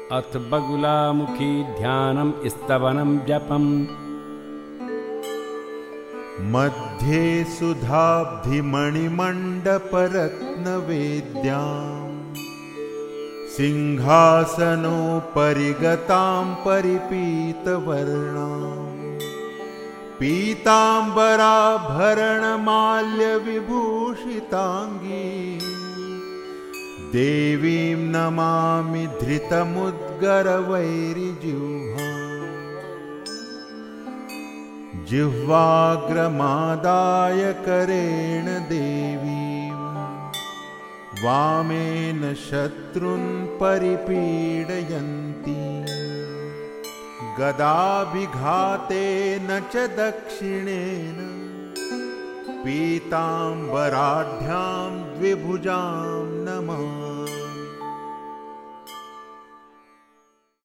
अथ बगुलामुखी ध्यानं स्तवनं जपम्। मध्ये सुधाब्धिमणिमण्डपरत्नवेद्यां सिंहासनोपरि गतां परिपीतवर्णां पीताम्बराभरणमाल्यविभूषिताङ्गी देवीं नमामि धृतमुद्गरवैरिजिह्वाम्। जिह्वाग्रमादाय करेण देवीं वामेन शत्रुन् परिपीडयन्ती गदाभिघातेन च दक्षिणेन पीताम्बराढ्यां द्विभुजां नमामि।